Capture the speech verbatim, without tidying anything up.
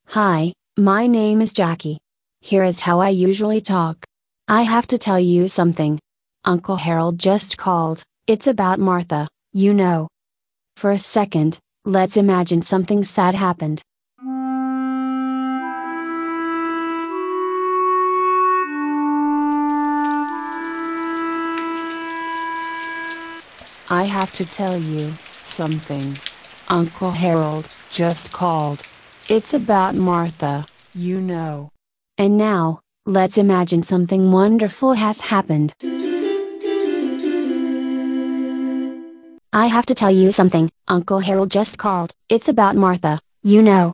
Hi, my name is Jackie. Here is how I usually talk. I have to tell you something. Uncle Harold just called, it's about Martha, you know. For a second, let's imagine something sad happened. I have to tell you something. Uncle Harold just called. It's about Martha, you know. And now, let's imagine something wonderful has happened. I have to tell you something. Uncle Harold just called. It's about Martha, you know.